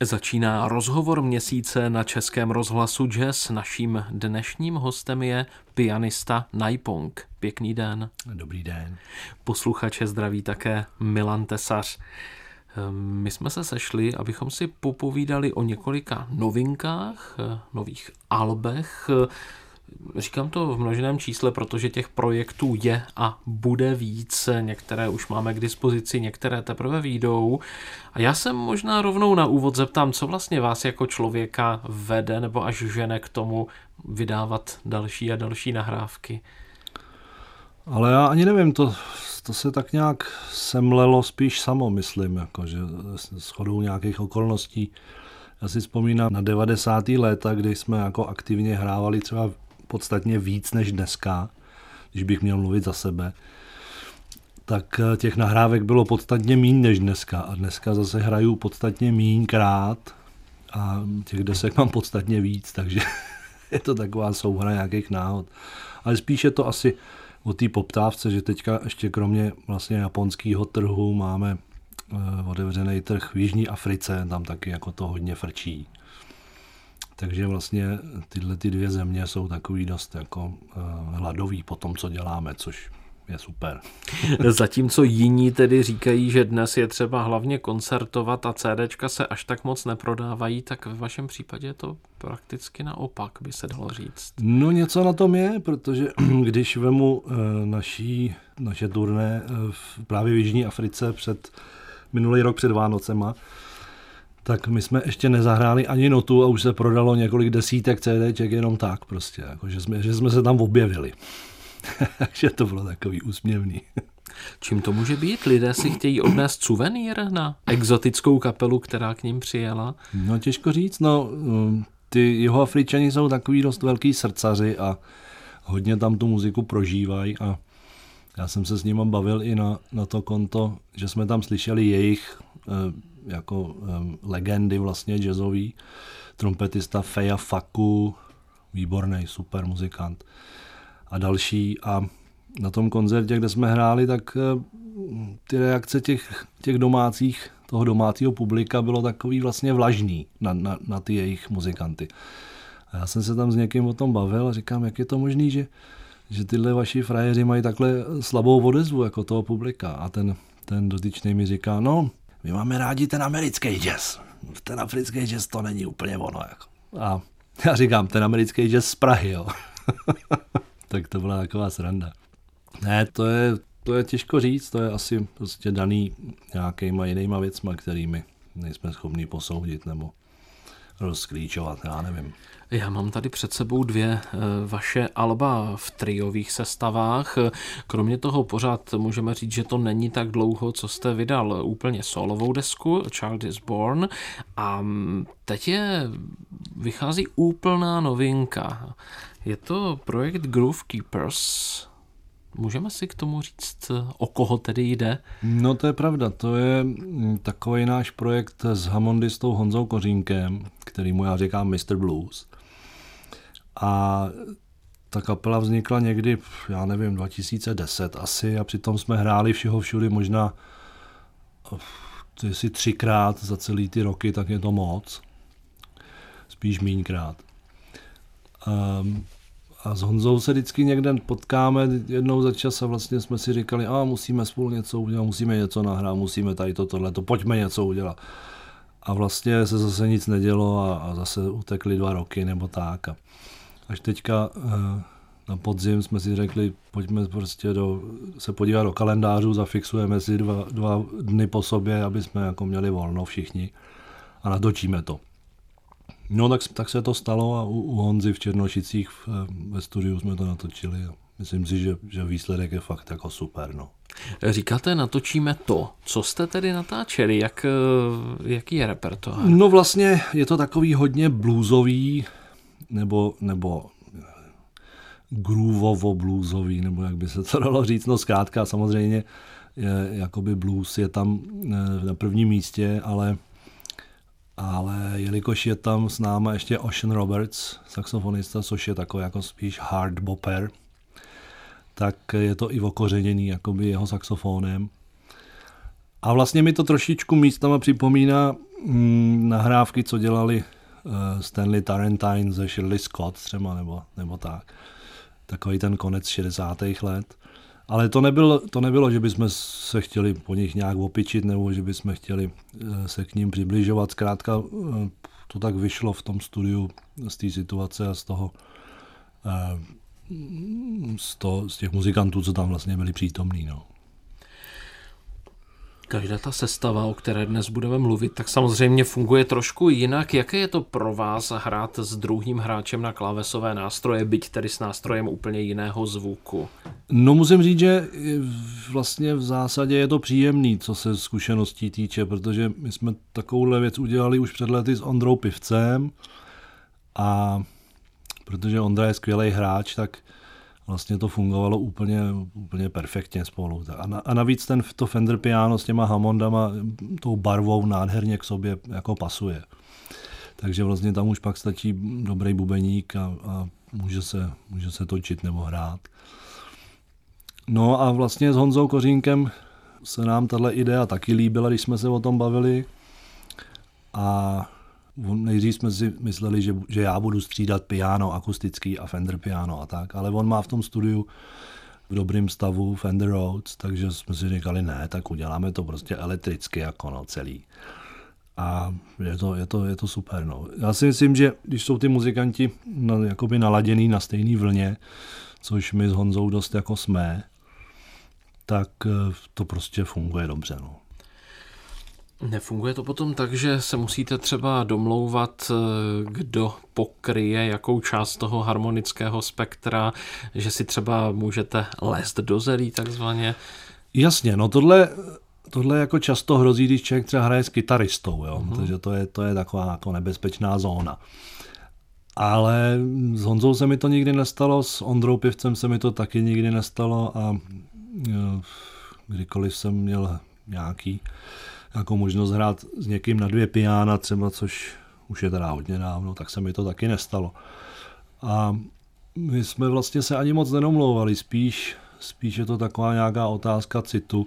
Začíná rozhovor měsíce na Českém rozhlasu Jazz. Naším dnešním hostem je pianista Naipong. Pěkný den. Dobrý den. Posluchače zdraví také Milan Tesař. My jsme se sešli, abychom si popovídali o několika novinkách, nových albech. Říkám to v množném čísle, protože těch projektů je a bude víc. Některé už máme k dispozici, některé teprve vyjdou. A já se možná rovnou na úvod zeptám, co vlastně vás jako člověka vede nebo až žene k tomu vydávat další a další nahrávky. Ale já ani nevím, to se tak nějak semlelo spíš samo, myslím, jako, že shodou nějakých okolností. Já si vzpomínám na 90. léta, kdy jsme jako aktivně hrávali třeba podstatně víc než dneska, když bych měl mluvit za sebe, tak těch nahrávek bylo podstatně míň než dneska. A dneska zase hraju podstatně míňkrát a těch desek mám podstatně víc, takže je to taková souhra nějakých náhod. Ale spíš je to asi o té poptávce, že teďka ještě kromě vlastně japonského trhu máme otevřený trh v Jižní Africe, tam taky jako to hodně frčí. Takže vlastně tyhle ty dvě země jsou takový dost jako hladový po tom, co děláme, což je super. Zatímco jiní tedy říkají, že dnes je třeba hlavně koncertovat a CDčka se až tak moc neprodávají, tak ve vašem případě je to prakticky naopak, by se dalo říct. No něco na tom je, protože když vemu naše turné právě v Jižní Africe minulý rok před Vánocema, tak my jsme ještě nezahráli ani notu a už se prodalo několik desítek CDček jenom tak prostě, jako že jsme se tam objevili. Takže to bylo takový úsměvný. Čím to může být? Lidé si chtějí odnést suvenýr na exotickou kapelu, která k ním přijela? No těžko říct, ty Jihoafričani jsou takový dost velký srdcaři a hodně tam tu muziku prožívají a já jsem se s nimi bavil i na to konto, že jsme tam slyšeli jejich jako legendy vlastně jazzový, trumpetista Feya Faku, výborný, super muzikant a další. A na tom koncertě, kde jsme hráli, tak ty reakce těch toho domácího publika bylo takový vlastně vlažný na ty jejich muzikanty. A já jsem se tam s někým o tom bavil a říkám, jak je to možný, že tyhle vaši frajeři mají takhle slabou odezvu jako toho publika. A ten dotyčný mi říká, my máme rádi ten americký jazz. Ten africký jazz to není úplně ono. Jako. A já říkám, ten americký jazz z Prahy, jo. Tak to byla taková sranda. Ne, to je těžko říct, to je asi prostě daný nějakýma jinýma věcma, kterými nejsme schopni posoudit nebo rozklíčovat, já nevím. Já mám tady před sebou dvě vaše alba v triových sestavách. Kromě toho pořád můžeme říct, že to není tak dlouho, co jste vydal úplně solovou desku Child is Born a teď vychází úplná novinka. Je to projekt Groove Keepers. Můžeme si k tomu říct, o koho tedy jde? No to je pravda, to je takový náš projekt s hammondistou Honzou Kořínkem, kterýmu já říkám Mr. Blues. A ta kapela vznikla někdy, já nevím, 2010 asi a přitom jsme hráli všeho všudy možná jestli 3krát za celý ty roky, tak je to moc. Spíš míňkrát. A s Honzou se vždycky někde potkáme jednou za čas a vlastně jsme si říkali, musíme spolu něco udělat, musíme něco nahrát, musíme tady tohleto, pojďme něco udělat. A vlastně se zase nic nedělo a zase utekly 2 roky nebo tak. A až teďka na podzim jsme si řekli, pojďme prostě se podívat do kalendářů, zafixujeme si 2 dny po sobě, aby jsme jako měli volno všichni a natočíme to. No tak se to stalo a u Honzy v Černošicích ve studiu jsme to natočili a myslím si, že výsledek je fakt jako super. No. Říkáte, natočíme to. Co jste tedy natáčeli? Jaký je repertoár? No vlastně je to takový hodně bluesový nebo groovovo-bluesový, nebo jak by se to dalo říct. No zkrátka samozřejmě jakoby blues je tam na prvním místě, ale jelikož je tam s náma ještě Ocean Roberts, saxofonista, což je takový jako spíš hard bopper, tak je to i okořeněný jakoby jeho saxofónem. A vlastně mi to trošičku místama připomíná nahrávky, co dělali Stanley Tarantine ze Shirley Scott třeba, nebo tak. Takový ten konec 60. let. Ale to nebylo, že bychom se chtěli po nich nějak opičit, nebo že bychom chtěli se k ním přibližovat. Zkrátka to tak vyšlo v tom studiu z té situace a z těch muzikantů, co tam vlastně byli přítomní. No. Každá ta sestava, o které dnes budeme mluvit, tak samozřejmě funguje trošku jinak. Jaké je to pro vás hrát s druhým hráčem na klávesové nástroje, byť tedy s nástrojem úplně jiného zvuku? No musím říct, že vlastně v zásadě je to příjemný, co se zkušeností týče, protože my jsme takovouhle věc udělali už před lety s Ondrou Pivcem a protože Ondra je skvělý hráč, tak vlastně to fungovalo úplně perfektně spolu. A navíc to Fender piano s těma Hammondama, tou barvou nádherně k sobě jako pasuje. Takže vlastně tam už pak stačí dobrý bubeník a může se točit nebo hrát. No a vlastně s Honzou Kořínkem se nám tahle idea taky líbila, když jsme se o tom bavili. A nejdřív jsme si mysleli, že já budu střídat piano akustický a Fender piano a tak, ale on má v tom studiu v dobrém stavu Fender Rhodes, takže jsme si říkali, ne, tak uděláme to prostě elektricky jako celý. A je to super. No. Já si myslím, že když jsou ty muzikanti jakoby naladěný na stejný vlně, což my s Honzou dost jako jsme, tak to prostě funguje dobře. No. Nefunguje to potom tak, že se musíte třeba domlouvat, kdo pokryje jakou část toho harmonického spektra, že si třeba můžete lézt do zelí takzvaně? Jasně, no tohle jako často hrozí, když člověk třeba hraje s kytaristou, jo? Protože to je taková jako nebezpečná zóna. Ale s Honzou se mi to nikdy nestalo, s Ondrou Pivcem se mi to taky nikdy nestalo a kdykoliv jsem měl nějakou možnost hrát s někým na 2 piána třeba, což už je teda hodně dávno, tak se mi to taky nestalo. A my jsme vlastně se ani moc nedomlouvali, spíš je to taková nějaká otázka citu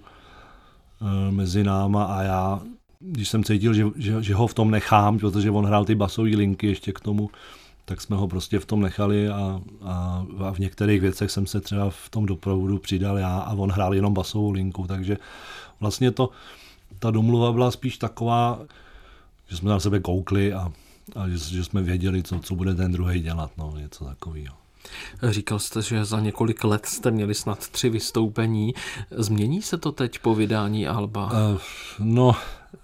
mezi náma a já, když jsem cítil, že ho v tom nechám, protože on hrál ty basové linky ještě k tomu, tak jsme ho prostě v tom nechali a v některých věcech jsem se třeba v tom doprovodu přidal já a on hrál jenom basovou linku, takže vlastně ta domluva byla spíš taková, že jsme na sebe koukli a že jsme věděli, co bude ten druhý dělat, no, něco takového. Říkal jste, že za několik let jste měli snad 3 vystoupení. Změní se to teď po vydání alba? No,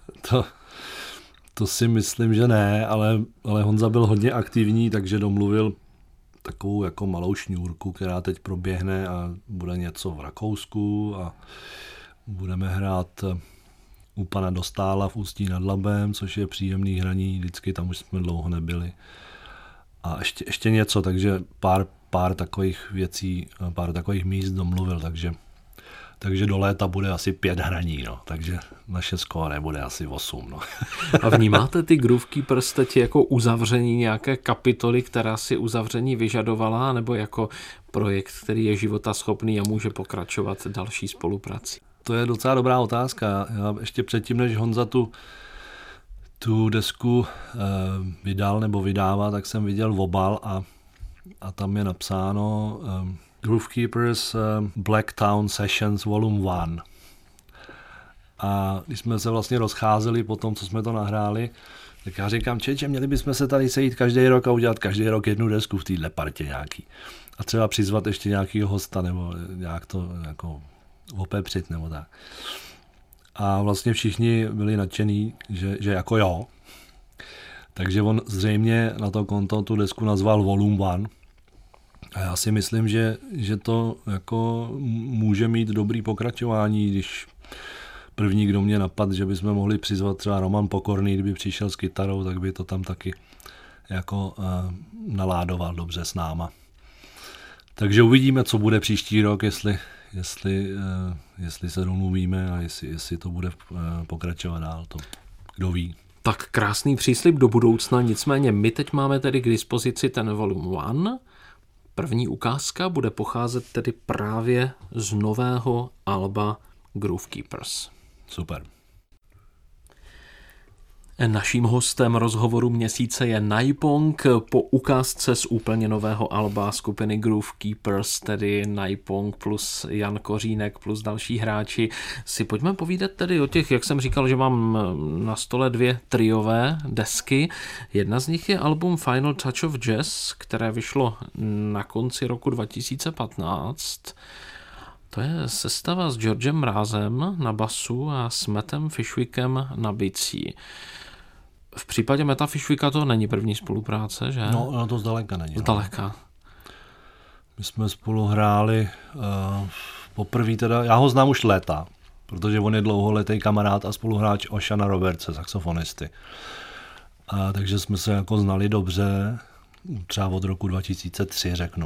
to si myslím, že ne, ale Honza byl hodně aktivní, takže domluvil takovou jako malou šňůrku, která teď proběhne a bude něco v Rakousku a budeme hrát u pana Dostála v Ústí nad Labem, což je příjemný hraní, vždycky tam už jsme dlouho nebyli. A ještě něco, takže pár takových věcí, pár takových míst domluvil, takže do léta bude asi 5 hraní, no, takže naše skóre bude asi 8. No. A vnímáte ty Groove Keepers teď jako uzavření nějaké kapitoly, která si uzavření vyžadovala, nebo jako projekt, který je životaschopný a může pokračovat další spoluprací? To je docela dobrá otázka. Já ještě předtím, než Honza tu desku vydal nebo vydává, tak jsem viděl obal a tam je napsáno Groove Keepers Blacktown Sessions Volume 1. A když jsme se vlastně rozcházeli po tom, co jsme to nahráli, tak já říkám, měli bychom se tady sejít každý rok a udělat každý rok 1 desku v téhle partě nějaký. A třeba přizvat ještě nějakýho hosta nebo nějak to jako opepřit nebo tak. A vlastně všichni byli nadšení, že jako jo. Takže on zřejmě na to konto tu desku nazval Volume 1. A já si myslím, že to jako může mít dobrý pokračování, když první, kdo mě napadl, že bychom mohli přizvat třeba Roman Pokorný, kdyby přišel s kytarou, tak by to tam taky jako naládoval dobře s náma. Takže uvidíme, co bude příští rok, jestli se domluvíme a jestli to bude pokračovat dál, to kdo ví. Tak krásný příslib do budoucna, nicméně my teď máme tedy k dispozici ten Volume 1. První ukázka bude pocházet tedy právě z nového alba Groove Keepers. Super. Naším hostem rozhovoru měsíce je Naipong. Po ukázce z úplně nového alba skupiny Groove Keepers, tedy Naipong plus Jan Kořínek plus další hráči, si pojďme povídat tedy o těch, jak jsem říkal, že mám na stole 2 triové desky. Jedna z nich je album Final Touch of Jazz, které vyšlo na konci roku 2015. To je sestava s Georgem Mrázem na basu a s Mattem Fishwickem na bicí. V případě Metta Fishwicka to není první spolupráce, že? No, to zdaleka není. Zdaleka. My jsme spolu hráli poprvé teda, já ho znám už léta, protože on je dlouholetý kamarád a spoluhráč Oshana Robertse, saxofonisty. Takže jsme se jako znali dobře, třeba od roku 2003 řeknu.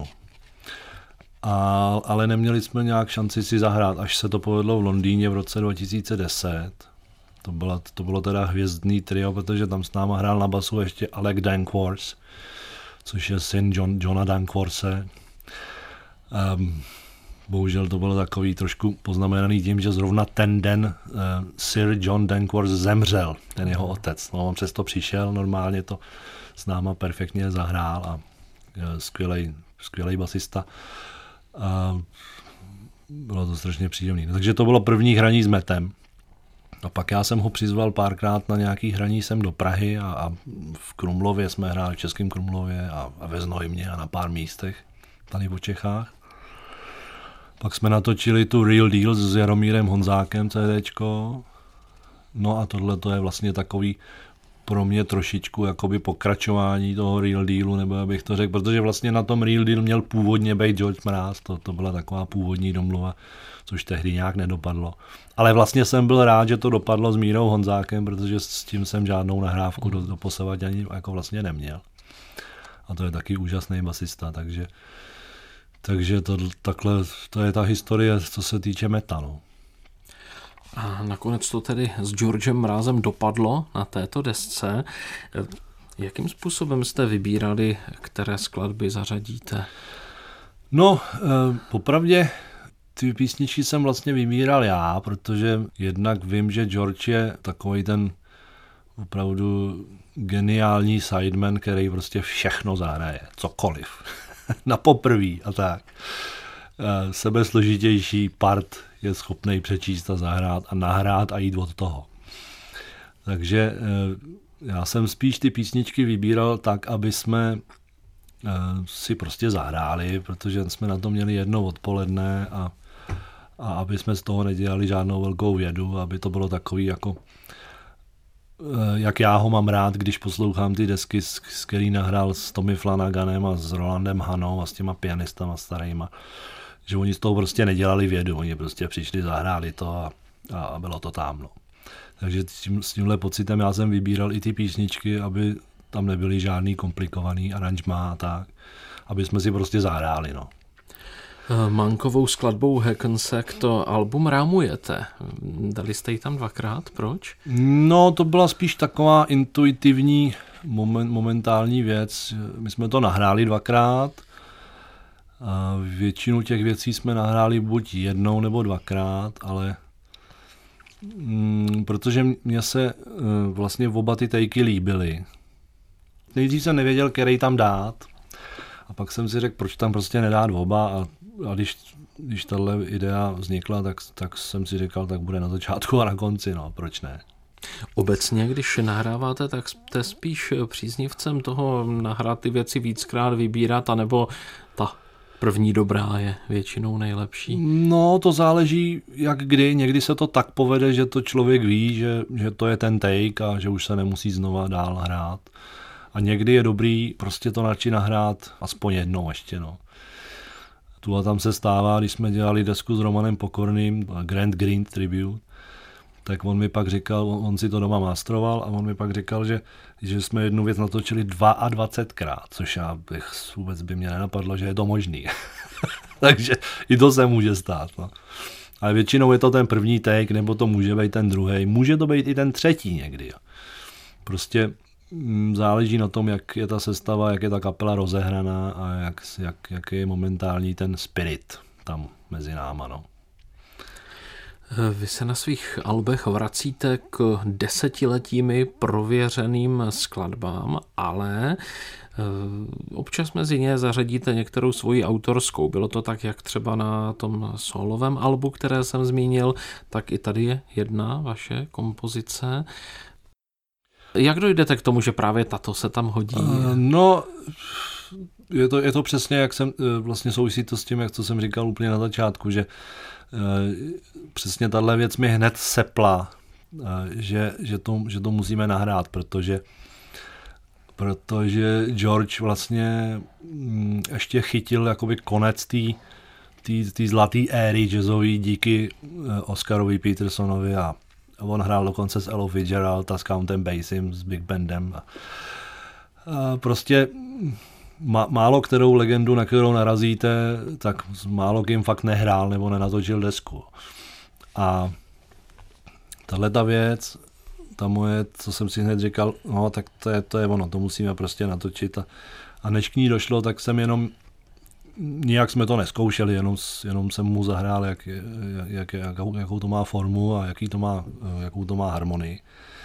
Ale neměli jsme nějak šanci si zahrát, až se to povedlo v Londýně v roce 2010. To bylo teda hvězdný trio, protože tam s náma hrál na basu ještě Alec Dankworth, což je syn Johna Dankworthe. Bohužel to bylo takový trošku poznamenaný tím, že zrovna ten den Sir John Dankworth zemřel, ten jeho otec. No, on přesto přišel, normálně to s náma perfektně zahrál a skvělej basista. A bylo to strašně příjemné. Takže to bylo první hraní s Mettem. A pak já jsem ho přizval párkrát na nějaký hraní sem do Prahy a v Krumlově jsme hráli, v Českém Krumlově a ve Znojmě a na pár místech tady po Čechách. Pak jsme natočili tu Real Deal s Jaromírem Honzákem CDčko. No a tohle to je vlastně takový pro mě trošičku jakoby pokračování toho Real Dealu, nebo abych to řekl, protože vlastně na tom Real Deal měl původně být George Mráz, to byla taková původní domluva, což tehdy nějak nedopadlo. Ale vlastně jsem byl rád, že to dopadlo s Mírou Honzákem, protože s tím jsem žádnou nahrávku doposavad ani jako vlastně neměl. A to je taky úžasný basista, takže to je ta historie, co se týče Metta, no. A nakonec to tedy s Georgem Mrázem dopadlo na této desce. Jakým způsobem jste vybírali, které skladby zařadíte? No, popravdě ty písničky jsem vlastně vybíral já, protože jednak vím, že George je takový ten opravdu geniální sideman, který prostě všechno zahraje, cokoliv. Na poprví a tak. Sebesložitější part je schopný přečíst a zahrát a nahrát a jít od toho. Takže já jsem spíš ty písničky vybíral tak, aby jsme si prostě zahráli, protože jsme na to měli jedno odpoledne a aby jsme z toho nedělali žádnou velkou vědu, aby to bylo takový jako jak já ho mám rád, když poslouchám ty desky, s který nahrál s Tommy Flanaganem a s Rolandem Hanou a s těma pianistama starýma, že oni z toho prostě nedělali vědu, oni prostě přišli, zahráli to a bylo to tam. No. Takže s tímhle pocitem já jsem vybíral i ty písničky, aby tam nebyly žádný komplikovaný aranžmá a tak, aby jsme si prostě zahráli. No. Mankovou skladbou Hackensack to album rámujete. Dali jste ji tam 2krát, proč? No, to byla spíš taková intuitivní momentální věc. My jsme to nahráli 2krát. A většinu těch věcí jsme nahráli buď jednou nebo 2krát, ale protože mě se vlastně oba ty takey líbily. Nejdřív jsem nevěděl, který tam dát. A pak jsem si řekl, proč tam prostě nedát oba a když tahle idea vznikla, tak jsem si říkal, tak bude na začátku a na konci, no, proč ne. Obecně, když nahráváte, tak jste spíš příznivcem toho nahrát ty věci víckrát, vybírat, anebo ta první dobrá je většinou nejlepší? No, to záleží jak kdy. Někdy se to tak povede, že to člověk ví, že to je ten take a že už se nemusí znova dál hrát. A někdy je dobrý prostě to radši nahrát aspoň jednou ještě, no. Tu a tam se stává, když jsme dělali desku s Romanem Pokorným, Grand Green Tribute, tak on mi pak říkal, on si to doma masteroval a on mi pak říkal, že jsme jednu věc natočili 22krát, což vůbec by mě nenapadlo, že je to možný. Takže i to se může stát. No. Ale většinou je to ten první take, nebo to může být ten druhý, může to být i ten třetí někdy. Jo. Prostě záleží na tom, jak je ta sestava, jak je ta kapela rozehraná a jak je momentální ten spirit tam mezi náma. No. Vy se na svých albech vracíte k desetiletími prověřeným skladbám, ale občas mezi ně zařadíte některou svoji autorskou. Bylo to tak, jak třeba na tom solovém albu, které jsem zmínil, tak i tady je jedna vaše kompozice. Jak dojdete k tomu, že právě tato se tam hodí? No, je to přesně, jak jsem, vlastně souvisí to s tím, jak to jsem říkal úplně na začátku, že přesně tahle věc mi hned sepla, že to musíme nahrát, protože George vlastně ještě chytil jakoby konec té zlaté éry jazzový díky Oscarovi Petersonovi a on hrál dokonce s Ellou Fitzgerald a s Countem Basiem, s Big Bandem. A prostě málo kterou legendu, na kterou narazíte, tak málo kým fakt nehrál nebo nenatočil desku. A tahleta věc, ta moje, co jsem si hned říkal, no tak to je ono, to musíme prostě natočit. A než k ní došlo, tak jsem jenom, nijak jsme to neskoušeli, jenom jsem mu zahrál, jakou to má formu a jakou to má harmonii.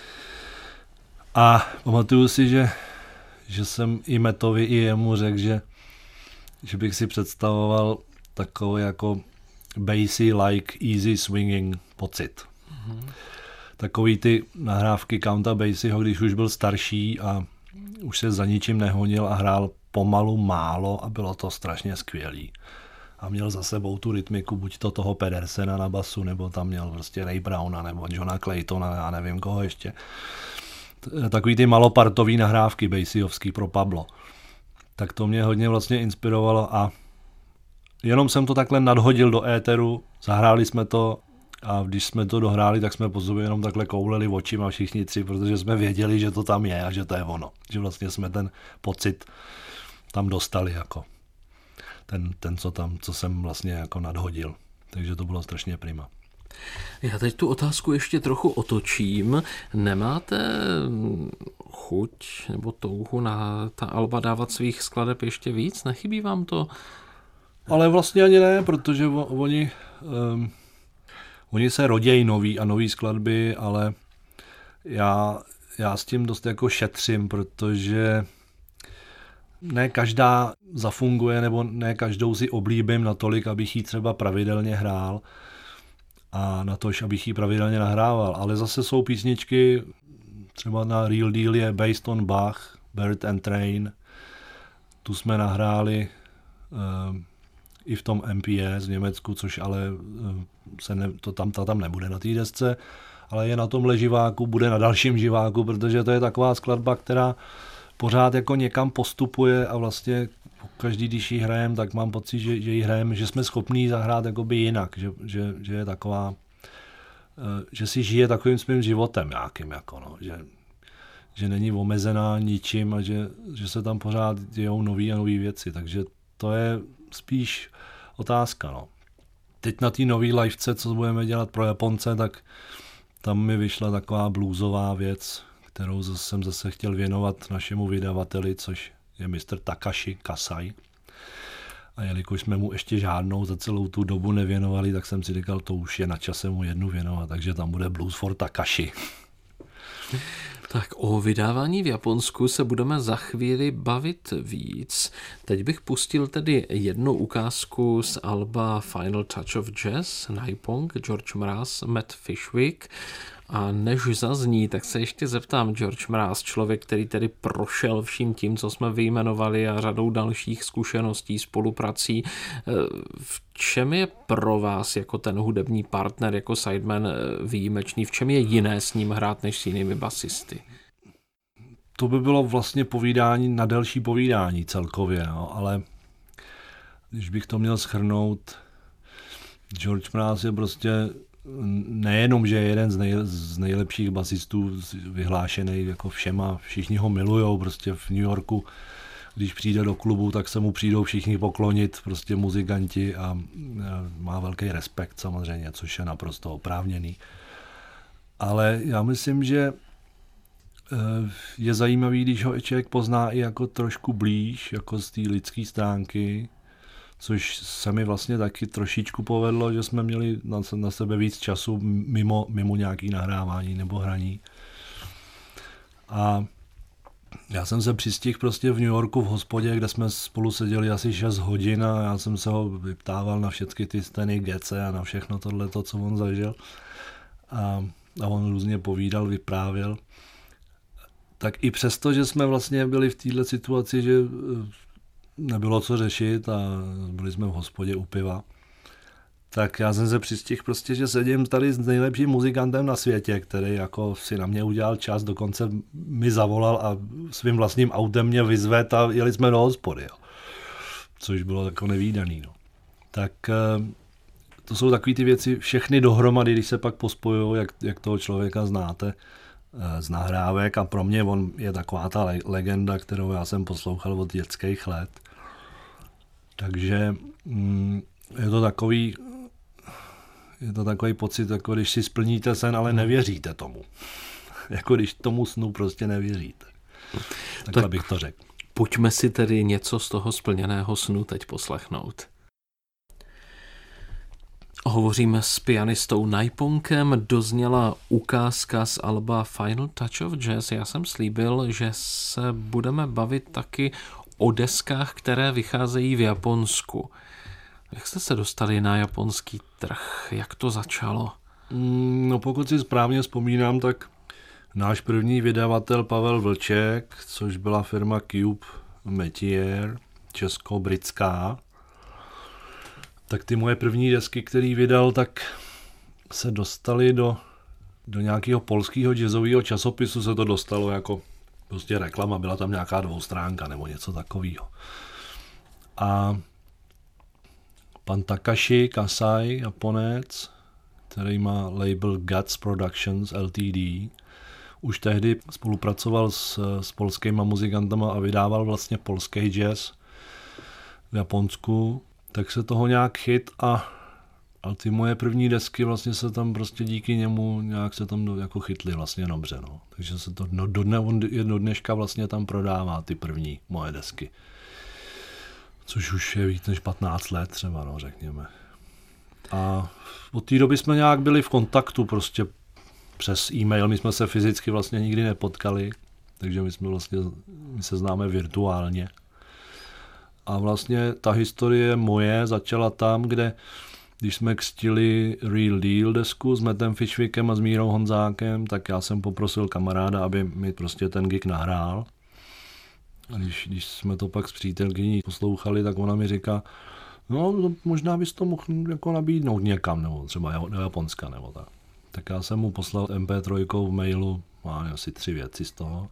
A pamatuju si, že jsem i Metovi, i jemu řekl, že bych si představoval takový jako bassy like easy swinging pocit. Mm-hmm. Takový ty nahrávky Counta Basieho, když už byl starší a už se za ničím nehonil a hrál pomalu málo a bylo to strašně skvělý. A měl za sebou tu rytmiku, buď to toho Pedersena na basu, nebo tam měl prostě Ray Browna, nebo Johna Claytona, já nevím koho ještě. Takový ty malopartový nahrávky Basiovský pro Pablo. Tak to mě hodně vlastně inspirovalo a jenom jsem to takhle nadhodil do éteru, zahráli jsme to a když jsme to dohráli, tak jsme po sobě jenom takhle kouleli očima všichni tři, protože jsme věděli, že to tam je a že to je ono. Že vlastně jsme ten pocit tam dostali jako ten co jsem vlastně jako nadhodil. Takže to bylo strašně prima. Já teď tu otázku ještě trochu otočím. Nemáte chuť nebo touhu na ta alba dávat svých skladeb ještě víc? Nechybí vám to? Ale vlastně ani ne, protože oni se rodějí nový skladby, ale já s tím dost jako šetřím, protože ne každá zafunguje, nebo ne každou si oblíbím natolik, abych ji třeba pravidelně hrál a na to, abych ji pravidelně nahrával. Ale zase jsou písničky, třeba na Real Deal je Based on Bach, Bird and Train, tu jsme nahráli i v tom MPS v Německu, což ale tam nebude na té desce, ale je na tomhle živáku, bude na dalším živáku, protože to je taková skladba, která pořád jako někam postupuje a vlastně každý, když ji hrajeme, tak mám pocit, že ji hrajeme, že jsme schopní zahrát jakoby jinak, že je taková, že si žije takovým svým životem nějakým, jako no, že není omezená ničím a že se tam pořád dějou nový a nový věci, takže to je spíš otázka, no. Teď na té nový livece, co budeme dělat pro Japonce, tak tam mi vyšla taková bluesová věc, kterou jsem zase chtěl věnovat našemu vydavateli, což je Mr. Takashi Kasai. A jelikož jsme mu ještě žádnou za celou tu dobu nevěnovali, tak jsem si říkal, to už je na čase mu jednu věnovat, takže tam bude Blues for Takashi. Tak o vydávání v Japonsku se budeme za chvíli bavit víc. Teď bych pustil tedy jednu ukázku z alba Final Touch of Jazz, Naipong, George Mraz, Matt Fishwick. A než zazní, tak se ještě zeptám, George Mraz, člověk, který tedy prošel vším tím, co jsme vyjmenovali a řadou dalších zkušeností, spoluprací. V čem je pro vás jako ten hudební partner, jako sideman výjimečný? V čem je jiné s ním hrát než s jinými basisty? To by bylo vlastně povídání na delší povídání celkově, no, ale když bych to měl shrnout, George Mraz je prostě nejenom, že je jeden z nejlepších basistů vyhlášený jako všema, všichni ho milujou, prostě v New Yorku, když přijde do klubu, tak se mu přijdou všichni poklonit, prostě muzikanti a má velký respekt samozřejmě, což je naprosto oprávněný. Ale já myslím, že je zajímavý, když ho člověk pozná i jako trošku blíž, jako z té lidské stránky, což se mi vlastně taky trošičku povedlo, že jsme měli na sebe víc času mimo nějaký nahrávání nebo hraní. A já jsem se přistihl prostě v New Yorku v hospodě, kde jsme spolu seděli asi 6 hodin a já jsem se ho vyptával na všechny ty scény Gece a na všechno tohleto, co on zažil. A on různě povídal, vyprávěl. Tak i přesto, že jsme vlastně byli v této situaci, že nebylo co řešit a byli jsme v hospodě u piva, tak já jsem se přistihl prostě, že sedím tady s nejlepším muzikantem na světě, který jako si na mě udělal čas, dokonce mi zavolal a svým vlastním autem mě vyzvedl a jeli jsme do hospody, jo. Což bylo jako nevídaný. No. Tak to jsou takové ty věci všechny dohromady, když se pak pospojují, jak toho člověka znáte z nahrávek a pro mě on je taková ta legenda, kterou já jsem poslouchal od dětských let. Takže je to takový pocit, jako když si splníte sen, ale nevěříte tomu. Jako když tomu snu prostě nevěříte. Takhle bych to řekl. Pojďme si tedy něco z toho splněného snu teď poslechnout. Hovoříme s pianistou Naiponkem, dozněla ukázka z alba Final Touch of Jazz. Já jsem slíbil, že se budeme bavit taky o deskách, které vycházejí v Japonsku. Jak jste se dostali na japonský trh? Jak to začalo? No pokud si správně vzpomínám, tak náš první vydavatel Pavel Vlček, což byla firma Cube Metier, česko-britská, tak ty moje první desky, který vydal, tak se dostaly do nějakého polského jazzového časopisu, se to dostalo jako prostě reklama, byla tam nějaká 2stránka nebo něco takového. A pan Takashi Kasai, Japonec, který má label Guts Productions Ltd., už tehdy spolupracoval s polskýma muzikantama a vydával vlastně polský jazz v Japonsku, tak se toho nějak chyt a ty moje první desky vlastně se tam prostě díky němu nějak se tam jako chytly vlastně dobře, no. Takže se to do dneška vlastně tam prodává ty první moje desky. Což už je víc než 15 let třeba, no, řekněme. A od té doby jsme nějak byli v kontaktu prostě přes e-mail, my jsme se fyzicky vlastně nikdy nepotkali, takže my se známe virtuálně. A vlastně ta historie moje začala tam, kde když jsme křtili Real Deal desku s Mattem Fishwickem a s Mírou Honzákem, tak já jsem poprosil kamaráda, aby mi prostě ten gig nahrál. A když jsme to pak s přítelkyní poslouchali, tak ona mi říká, no možná bys to mohl jako nabídnout někam, nebo třeba do Japonska, nebo tak. Tak já jsem mu poslal MP3 v mailu, má asi 3 věci z toho.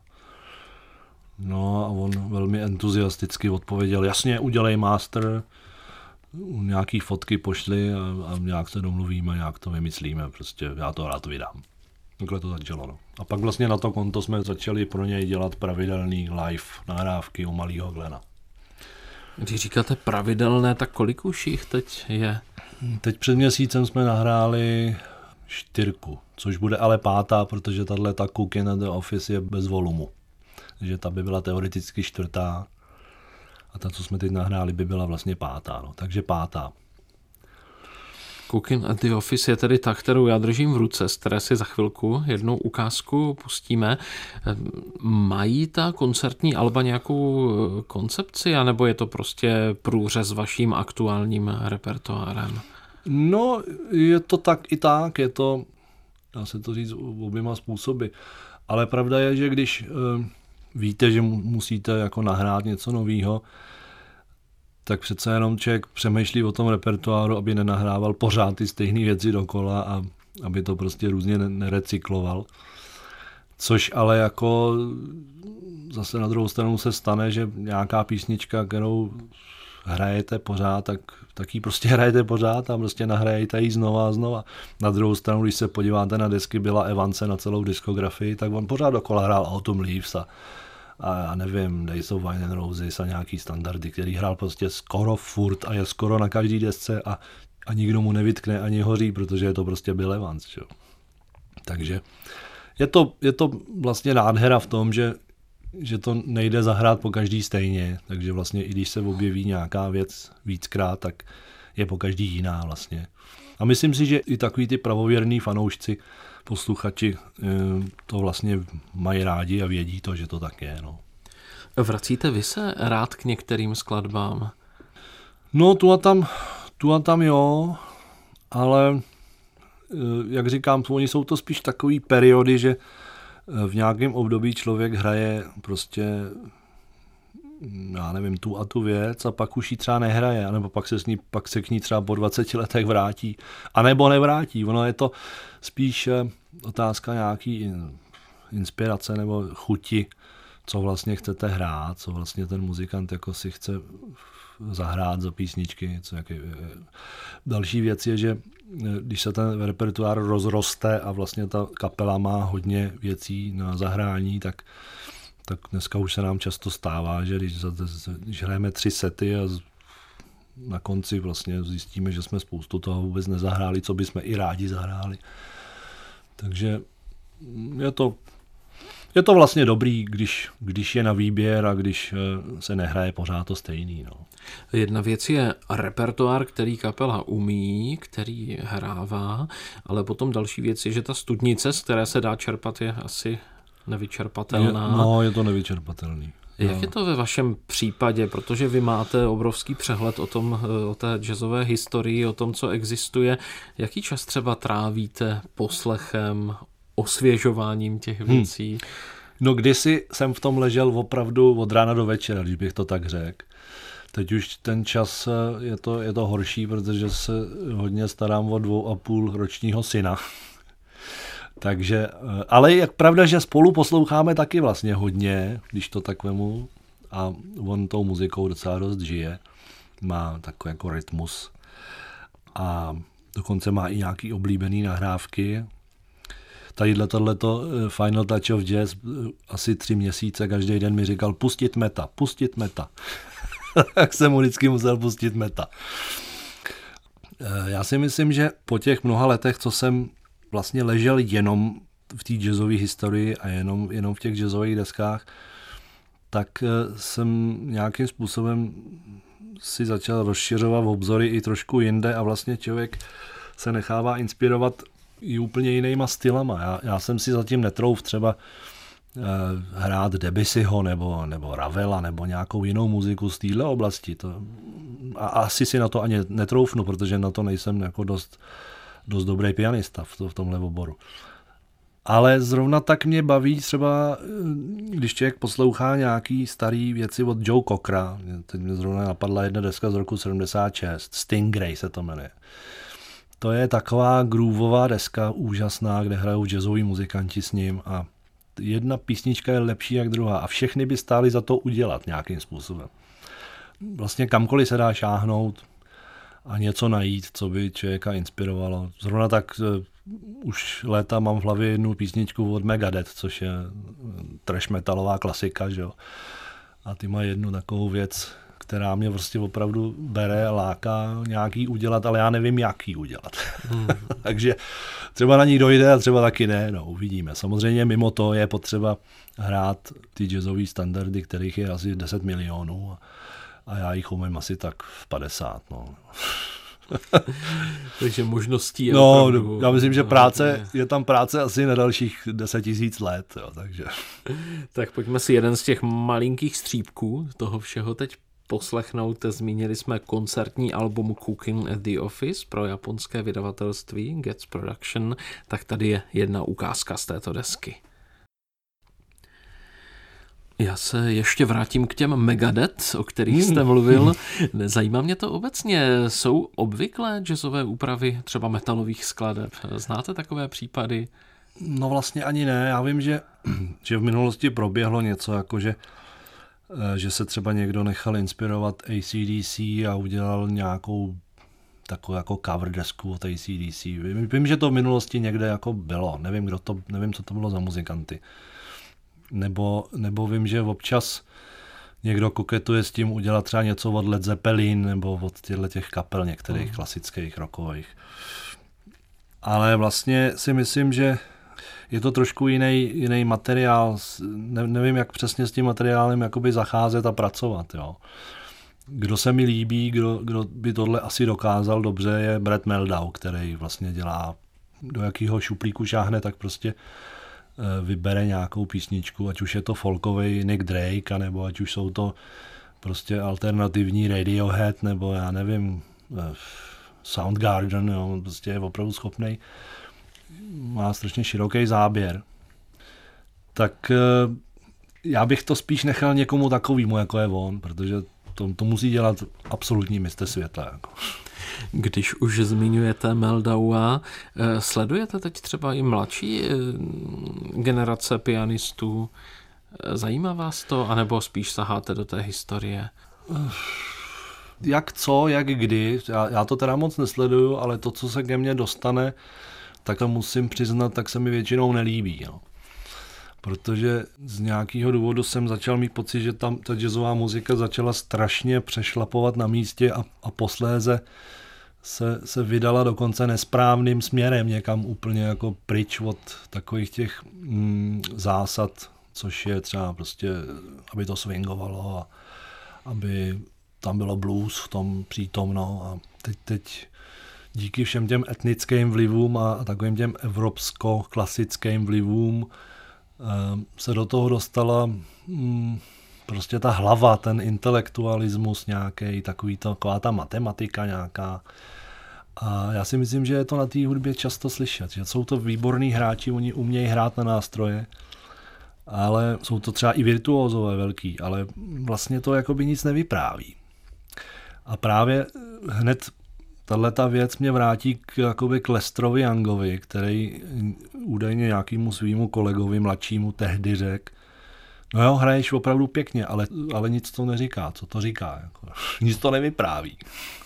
No a on velmi entuziasticky odpověděl, jasně, udělej master, nějaký fotky pošli a nějak se domluvíme, nějak to vymyslíme, prostě já to rád vydám. Takhle to začalo. No. A pak vlastně na to konto jsme začali pro něj dělat pravidelný live nahrávky u Malýho Glena. Když říkáte pravidelné, tak kolik už jich teď je? Teď před měsícem jsme nahráli 4, což bude ale 5, protože tato Cooking at the Office je bez volumu. Takže ta by byla teoreticky 4. A ta, co jsme teď nahráli, by byla vlastně 5. No. Takže 5. Cooking at the Office je tedy ta, kterou já držím v ruce, z které si za chvilku jednou ukázku pustíme. Mají ta koncertní alba nějakou koncepci, anebo je to prostě průřez vaším aktuálním repertoárem? No, je to tak i tak, je to, dá se to říct oběma způsoby. Ale pravda je, že když víte, že musíte jako nahrát něco nového, tak přece jenom člověk přemýšlí o tom repertoáru, aby nenahrával pořád ty stejné věci dokola a aby to prostě různě nerecykloval. Což ale jako zase na druhou stranu se stane, že nějaká písnička, kterou hrajete pořád, tak ji prostě hrajete pořád a prostě nahrajete ji znova a znova. Na druhou stranu, když se podíváte na desky Billa Evanse na celou diskografii, tak on pořád dokola hrál Autumn Leaves a nevím, Days of Wine and Roses a nějaký standardy, který hrál prostě skoro furt a je skoro na každý desce a nikdo mu nevytkne ani hoří, protože je to prostě Bill Evans. Čo? Takže je to vlastně nádhera v tom, že že to nejde zahrát po každý stejně, takže vlastně i když se objeví nějaká věc víckrát, tak je po každý jiná vlastně. A myslím si, že i takový ty pravověrný fanoušci, posluchači to vlastně mají rádi a vědí to, že to tak je. No. Vracíte vy se rád k některým skladbám? No tu a tam jo, ale jak říkám, oni jsou to spíš takový periody, že v nějakém období člověk hraje prostě, já nevím, tu a tu věc a pak už ji třeba nehraje, anebo pak se k ní třeba po 20 letech vrátí, anebo nevrátí. Ono je to spíš otázka nějaký inspirace nebo chuti, co vlastně chcete hrát, co vlastně ten muzikant jako si chce zahrát za písničky. Další věc je, že když se ten repertoár rozroste a vlastně ta kapela má hodně věcí na zahrání, tak dneska už se nám často stává, že když hrajeme 3 sety a na konci vlastně zjistíme, že jsme spoustu toho vůbec nezahráli, co bychom i rádi zahráli. Takže je to vlastně dobrý, když je na výběr a když se nehraje pořád to stejný. No. Jedna věc je repertoár, který kapela umí, který hrává, ale potom další věc je, že ta studnice, z které se dá čerpat, je asi nevyčerpatelná. Je to nevyčerpatelný. Jak je to ve vašem případě, protože vy máte obrovský přehled o té jazzové historii, o tom, co existuje. Jaký čas třeba trávíte poslechem, osvěžováním těch věcí? No kdysi jsem v tom ležel opravdu od rána do večera, když bych to tak řekl. Teď už ten čas je to horší, protože se hodně starám o 2,5 ročního syna. Takže, ale je pravda, že spolu posloucháme taky vlastně hodně, když to tak vemu. A on tou muzikou docela dost žije. Má takový jako rytmus. A dokonce má i nějaký oblíbený nahrávky. Tadyhle tohleto Final Touch of Jazz asi 3 měsíce každý den mi říkal pustit meta. Tak jsem mu vždycky musel pustit meta. Já si myslím, že po těch mnoha letech, co jsem vlastně ležel jenom v té jazzové historii a jenom v těch jazzových deskách, tak jsem nějakým způsobem si začal rozšiřovat obzory i trošku jinde a vlastně člověk se nechává inspirovat i úplně jinýma stylama. Já jsem si zatím netrouf třeba hrát Debussyho nebo Ravela nebo nějakou jinou muziku z téhle oblasti. A asi si na to ani netroufnu, protože na to nejsem jako dost dobrý pianista v tomhle oboru. Ale zrovna tak mě baví třeba, když člověk poslouchá nějaký starý věci od Joe Cockera. Teď mě zrovna napadla jedna deska z roku 76. Stingray se to jmenuje. To je taková groovová deska úžasná, kde hrajou jazzoví muzikanti s ním a jedna písnička je lepší jak druhá a všechny by stály za to udělat nějakým způsobem. Vlastně kamkoliv se dá šáhnout a něco najít, co by člověka inspirovalo. Zrovna tak už léta mám v hlavě jednu písničku od Megadeth, což je trash metalová klasika, že jo. A ty má jednu takovou věc, která mě prostě opravdu bere a láká nějaký udělat, ale já nevím, jaký udělat. Takže třeba na ní dojde a třeba taky ne, no uvidíme. Samozřejmě mimo to je potřeba hrát ty jazzové standardy, kterých je asi 10 milionů a já jich umím asi tak v 50, no. Takže možností je opravdu, já myslím, že je tam práce asi na dalších 10 000 let, jo, takže. Tak pojďme si jeden z těch malinkých střípků toho všeho teď poslechnout. Zmínili jsme koncertní album Cooking at the Office pro japonské vydavatelství Getz Production, tak tady je jedna ukázka z této desky. Já se ještě vrátím k těm Megadeth, o kterých jste mluvil. Zajímá mě to obecně. Jsou obvyklé jazzové úpravy třeba metalových skladeb? Znáte takové případy? No vlastně ani ne. Já vím, že v minulosti proběhlo něco, jako že se třeba někdo nechal inspirovat AC/DC a udělal nějakou takovou jako cover desku od AC/DC. Vím, že to v minulosti někde jako bylo. Nevím, co to bylo za muzikanty. Nebo vím, že občas někdo koketuje s tím udělat třeba něco od Led Zeppelin nebo od těch kapel některých klasických rockových. Ale vlastně si myslím, že je to trošku jiný materiál, nevím, jak přesně s tím materiálem jakoby zacházet a pracovat, jo. Kdo se mi líbí, kdo by tohle asi dokázal dobře, je Brad Meldau, který vlastně dělá, do jakého šuplíku šáhne, tak prostě vybere nějakou písničku, ať už je to folkovej Nick Drake, nebo ať už jsou to prostě alternativní Radiohead, nebo já nevím, Soundgarden, jo, prostě je opravdu schopnej, má strašně široký záběr. Tak já bych to spíš nechal někomu takovýmu, jako je on, protože to musí dělat absolutní mistr světa. Jako. Když už zmiňujete Meldaua, sledujete teď třeba i mladší generace pianistů? Zajímá vás to, anebo spíš saháte do té historie? Jak co, jak kdy. Já to teda moc nesleduju, ale to, co se ke mně dostane, tak to musím přiznat, tak se mi většinou nelíbí. No. Protože z nějakého důvodu jsem začal mít pocit, že tam ta jazzová muzika začala strašně přešlapovat na místě a posléze se vydala dokonce nesprávným směrem, někam úplně jako pryč od takových těch zásad, což je třeba prostě, aby to swingovalo a aby tam bylo blues v tom přítomno a teď díky všem těm etnickým vlivům a takovým těm evropsko-klasickým vlivům se do toho dostala prostě ta hlava, ten intelektualismus nějaký, taková ta matematika nějaká. A já si myslím, že je to na té hudbě často slyšet, že jsou to výborní hráči, oni umějí hrát na nástroje, ale jsou to třeba i virtuózové velký, ale vlastně to jakoby nic nevypráví. A právě hned tato věc mě vrátí k Lestrovi Youngovi, který údajně nějakému svýmu kolegovi mladšímu tehdy řekl, no jo, hraješ opravdu pěkně, ale nic to neříká. Co to říká? Jako, nic to nevypráví.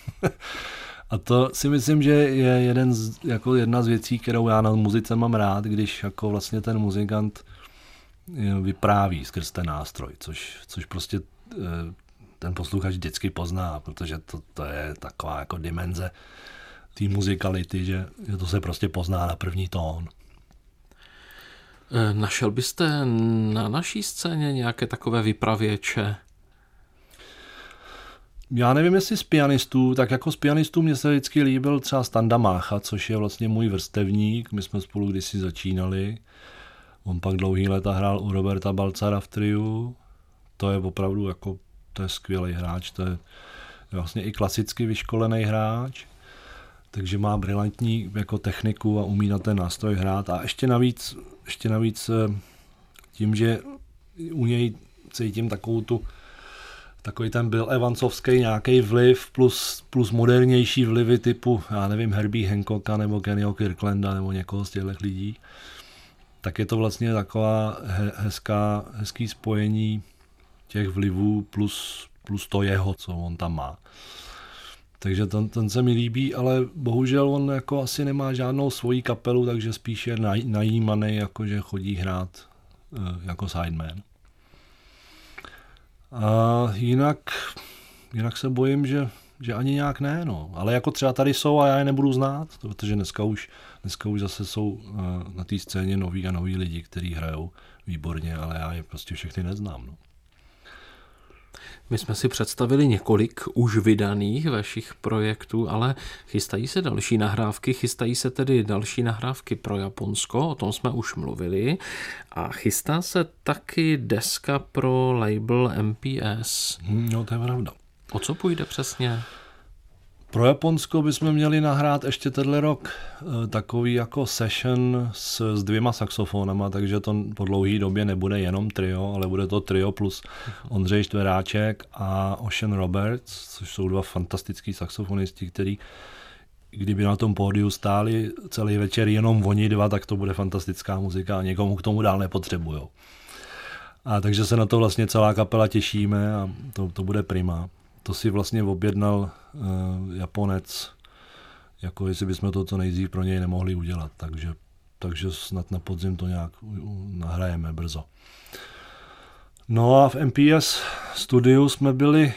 A to si myslím, že je jedna z věcí, kterou já na muzice mám rád, když jako vlastně ten muzikant vypráví skrz ten nástroj, což prostě ten posluchač vždycky pozná, protože to je taková jako dimenze té muzikality, že to se prostě pozná na první tón. Našel byste na naší scéně nějaké takové vypravěče? Já nevím, jestli z pianistů, tak jako z pianistů mě se vždycky líbil třeba Standa Mácha, což je vlastně můj vrstevník, my jsme spolu kdysi začínali. On pak dlouhý léta hrál u Roberta Balcara v triu, to je opravdu jako, to je skvělý hráč, to je vlastně i klasicky vyškolený hráč, takže má brilantní jako techniku a umí na ten nástroj hrát a ještě navíc tím, že u něj cítím takový ten Bill Evansovský nějaký vliv plus modernější vlivy typu, já nevím, Herbie Hancocka nebo Kennyho Kirklanda nebo někoho z těchto lidí, tak je to vlastně taková hezký spojení těch vlivů plus to jeho, co on tam má. Takže ten se mi líbí, ale bohužel on jako asi nemá žádnou svoji kapelu, takže spíš je najímaný, jakože chodí hrát jako sideman. A jinak se bojím, že ani nějak ne, no. Ale jako třeba tady jsou a já je nebudu znát, protože dneska už zase jsou na té scéně noví lidi, kteří hrajou výborně, ale já je prostě všechny neznám, no. My jsme si představili několik už vydaných vašich projektů, ale chystají se další nahrávky, chystají se tedy další nahrávky pro Japonsko, o tom jsme už mluvili, a chystá se taky deska pro label MPS. No, to je pravda. O co půjde přesně? Pro Japonsko bychom měli nahrát ještě tenhle rok takový jako session s 2 saxofonama, takže to po dlouhé době nebude jenom trio, ale bude to trio plus Ondřej Štveráček a Ocean Roberts, což jsou 2 fantastický saxofonisti, který kdyby na tom pódiu stáli celý večer jenom oni 2, tak to bude fantastická muzika a někomu k tomu dál nepotřebujou. A takže se na to vlastně celá kapela těšíme a to bude prima. To si vlastně objednal Japonec, jako jestli bychom to co nejdřív pro něj nemohli udělat, takže snad na podzim to nějak nahrajeme brzo. No a v MPS studiu jsme byli,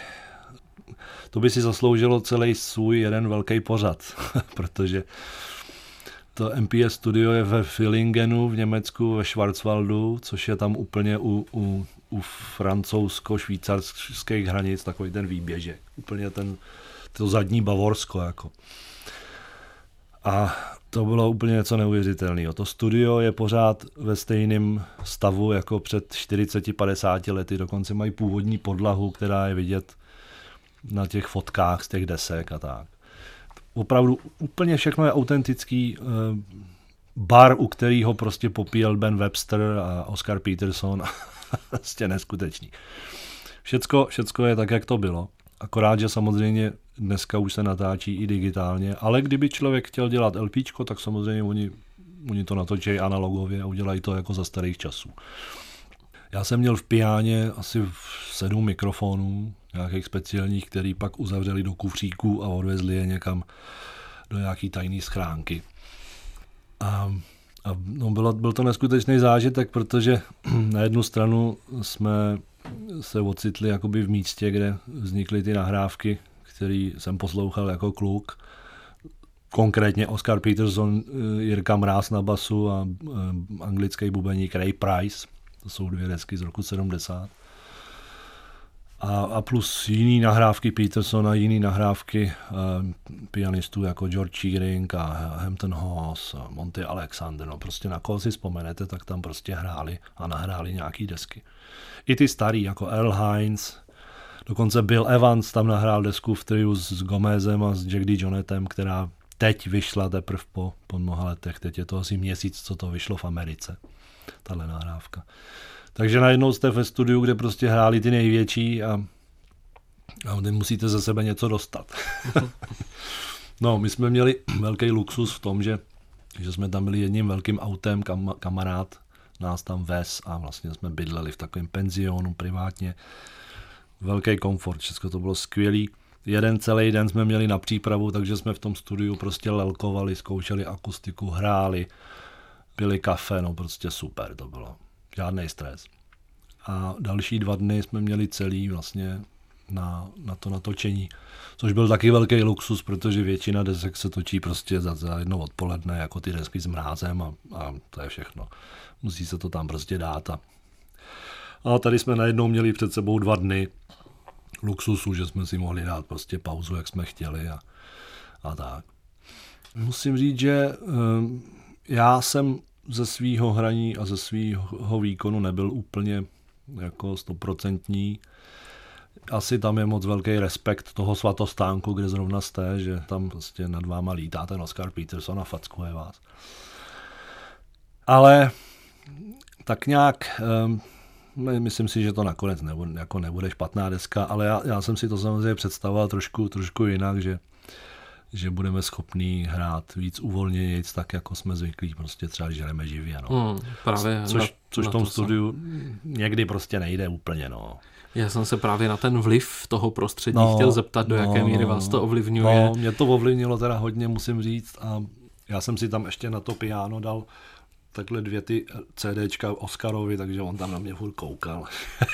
to by si zasloužilo celý svůj jeden velký pořad, protože To MPS studio je ve Villingenu v Německu, ve Schwarzwaldu, což je tam úplně u francouzsko-švýcarských hranic, takový ten výběžek. Úplně to zadní Bavorsko. Jako. A to bylo úplně něco neuvěřitelného. To studio je pořád ve stejném stavu jako před 40-50 lety. Dokonce mají původní podlahu, která je vidět na těch fotkách z těch desek a tak. Opravdu úplně všechno je autentický. Bar, u kterého prostě popíjel Ben Webster a Oscar Peterson. Prostě neskutečný. Všecko je tak, jak to bylo. Akorát, že samozřejmě dneska už se natáčí i digitálně, ale kdyby člověk chtěl dělat LPčko, tak samozřejmě oni to natočí analogově a udělají to jako za starých časů. Já jsem měl v piáně asi 7 mikrofonů, nějakých speciálních, který pak uzavřeli do kufříků a odvezli je někam do nějaký tajné schránky. Byl to neskutečný zážitek, protože na jednu stranu jsme se ocitli jakoby v místě, kde vznikly ty nahrávky, který jsem poslouchal jako kluk. Konkrétně Oscar Peterson, Jirka Mráz na basu a anglický bubeník Ray Price. To jsou 2 desky z roku 70. A plus jiný nahrávky Petersona, jiný nahrávky pianistů jako George Shearing a Hampton Hawes a Monty Alexander. No prostě na koho si vzpomenete, tak tam prostě hráli a nahráli nějaký desky. I ty starý, jako Earl Hines, dokonce Bill Evans tam nahrál desku v triu s Gomezem a s Jack D. Johnettem, která teď vyšla teprve po mnoha letech. Teď je to asi měsíc, co to vyšlo v Americe, tahle nahrávka. Takže najednou jste ve studiu, kde prostě hráli ty největší a musíte ze sebe něco dostat. No, my jsme měli velký luxus v tom, že jsme tam byli jedním velkým autem, kamarád nás tam vez a vlastně jsme bydleli v takovém penzionu privátně. Velký komfort, všechno to bylo skvělý. Jeden celý den jsme měli na přípravu, takže jsme v tom studiu prostě lelkovali, zkoušeli akustiku, hráli, pili kafe, no prostě super to bylo. Žádný stres. A další 2 dny jsme měli celý vlastně na to natočení, což byl taky velký luxus, protože většina desek se točí prostě za jedno odpoledne, jako ty desky s Mrázem a to je všechno. Musí se to tam prostě dát. A tady jsme najednou měli před sebou 2 dny luxusu, že jsme si mohli dát prostě pauzu, jak jsme chtěli a tak. Musím říct, že já jsem ze svýho hraní a ze svýho výkonu nebyl úplně jako 100%. Asi tam je moc velký respekt toho svatostánku, kde zrovna jste, že tam prostě nad váma lítá ten Oscar Peterson a fackuje vás. Ale tak nějak, myslím si, že to nakonec nebude špatná deska, ale já jsem si to samozřejmě představoval trošku jinak, že budeme schopní hrát víc uvolněji, tak jako jsme zvyklí, prostě třeba žereme živě. No. Právě což v tom studiu někdy prostě nejde úplně. No. Já jsem se právě na ten vliv toho prostředí chtěl zeptat, do jaké míry vás to ovlivňuje. No, mě to ovlivnilo teda hodně, musím říct, a já jsem si tam ještě na to piano dal takhle 2 ty CDčka Oscarovi, takže on tam na mě furt koukal.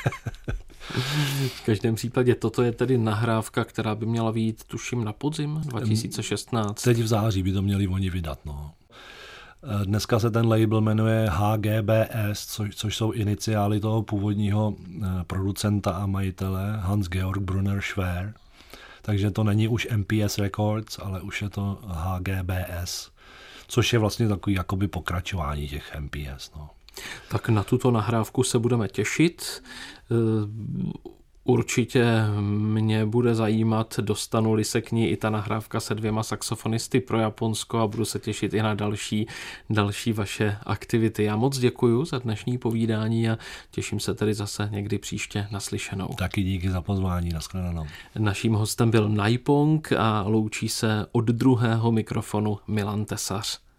V každém případě toto je tedy nahrávka, která by měla vyjít, tuším, na podzim 2016. Teď v září by to měli oni vydat, no. Dneska se ten label jmenuje HGBS, což jsou iniciály toho původního producenta a majitele Hans-Georg Brunner Schwer. Takže to není už MPS Records, ale už je to HGBS, což je vlastně takový jakoby pokračování těch MPS, no. Tak na tuto nahrávku se budeme těšit. Určitě mě bude zajímat, dostanu-li se k ní i ta nahrávka se 2 saxofonisty pro Japonsko a budu se těšit i na další vaše aktivity. Já moc děkuju za dnešní povídání a těším se tedy zase někdy příště naslyšenou. Taky díky za pozvání, nashledanou. Naším hostem byl Naipong a loučí se od druhého mikrofonu Milan Tesař.